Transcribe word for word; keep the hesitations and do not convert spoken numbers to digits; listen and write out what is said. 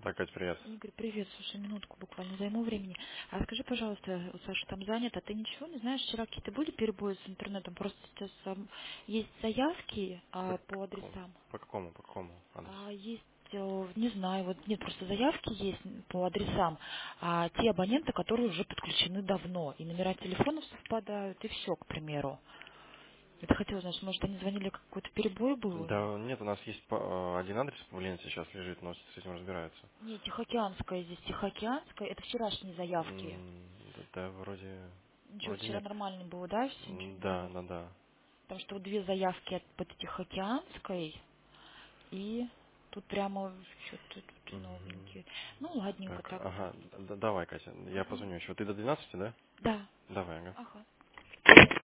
Да, Кать, привет. Игорь, привет. Слушай, минутку буквально займу времени. А скажи, пожалуйста, вот Саша там занята, ты ничего не знаешь, вчера какие-то были перебои с интернетом? Просто сейчас ам, есть заявки По а, по какому? адресам, По какому? По какому адресу? а есть, э, не знаю, вот нет, просто заявки есть по адресам, а те абоненты, которые уже подключены давно, и номера телефонов совпадают, и все, к примеру. Это хотела, значит, может, они звонили, какой-то перебой был? Да нет, у нас есть по- э, один адрес в Ленте сейчас лежит, но с этим разбираются. Нет, Тихоокеанская здесь, Тихоокеанская, это вчерашние заявки. М, Да, да, вроде, Ничего, вроде вчера нет. нормально было, да, все, ничего М, не Да, было. да, да. Потому что вот две заявки от под Тихоокеанской, и тут прямо что-то тут Мгм. новенькие. Ну, ладненько Так, так. ага, д- давай, Катя, я Мгм. позвоню еще. Ты до двенадцати, да? Да. Давай, ага. Ага.